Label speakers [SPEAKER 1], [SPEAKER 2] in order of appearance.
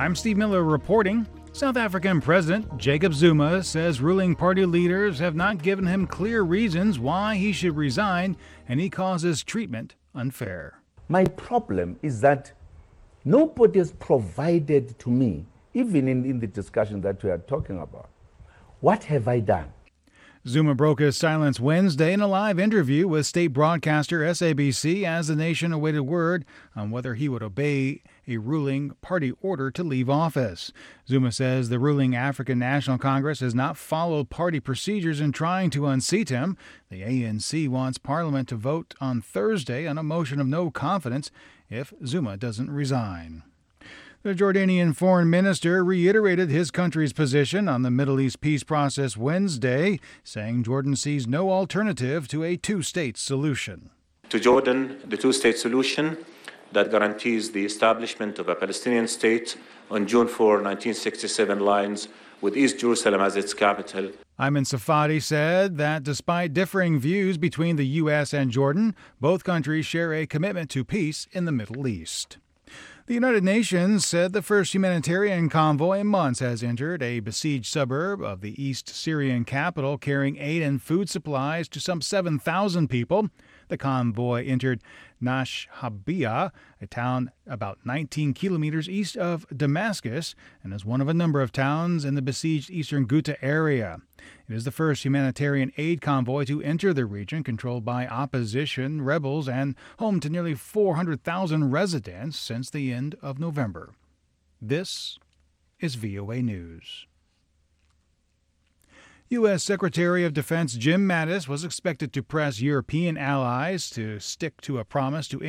[SPEAKER 1] I'm Steve Miller reporting. South African President Jacob Zuma says ruling party leaders have not given him clear reasons why he should resign, and he calls his treatment unfair.
[SPEAKER 2] My problem is that nobody has provided to me, even in the discussion that we are talking about. What have I done?
[SPEAKER 1] Zuma broke his silence Wednesday in a live interview with state broadcaster SABC as the nation awaited word on whether he would obey a ruling party order to leave office. Zuma says the ruling African National Congress has not followed party procedures in trying to unseat him. The ANC wants Parliament to vote on Thursday on a motion of no confidence if Zuma doesn't resign. The Jordanian foreign minister reiterated his country's position on the Middle East peace process Wednesday, saying Jordan sees no alternative to a two-state solution.
[SPEAKER 3] To Jordan, the two-state solution that guarantees the establishment of a Palestinian state on June 4, 1967 lines with East Jerusalem as its capital.
[SPEAKER 1] Ayman Safadi said that despite differing views between the U.S. and Jordan, both countries share a commitment to peace in the Middle East. The United Nations said the first humanitarian convoy in months has entered a besieged suburb of the East Syrian capital, carrying aid and food supplies to some 7,000 people. The convoy entered Nashhabiyah, a town about 19 kilometers east of Damascus, and is one of a number of towns in the besieged eastern Ghouta area. It is the first humanitarian aid convoy to enter the region controlled by opposition rebels and home to nearly 400,000 residents since the end of November. This is VOA News. U.S. Secretary of Defense Jim Mattis was expected to press European allies to stick to a promise to